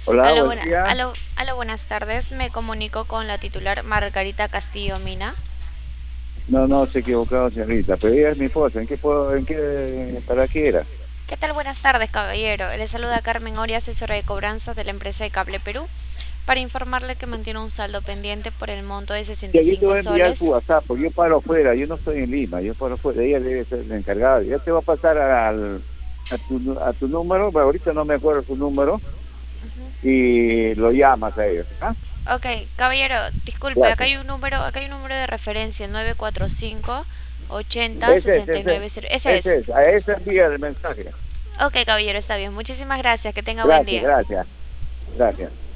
Hola, Aló, buen día. buenas tardes. Me comunico con la titular Margarita Castillo Mina. No, no, se ha equivocado, señorita, pero ella es mi esposa. ¿Para qué era? ¿Qué tal? Buenas tardes, caballero. Le saluda Carmen Oria, asesora de cobranzas de la empresa de Cable Perú, para informarle que mantiene un saldo pendiente por el monto de Que yo te 65 voy a enviar su soles. WhatsApp, porque yo paro afuera, yo no estoy en Lima, yo paro afuera, ella debe ser la encargada. Ya te va a pasar a tu número, pero ahorita no me acuerdo su número, y lo llamas a ella. ¿Ah? Ok, caballero, disculpe, Gracias. acá hay un número de referencia, 945 80 Ese es, 69 0. Ese ese es. es, a ese envía el mensaje. Ok, caballero, está bien. Muchísimas gracias. Que tenga buen Gracias, día. gracias, gracias.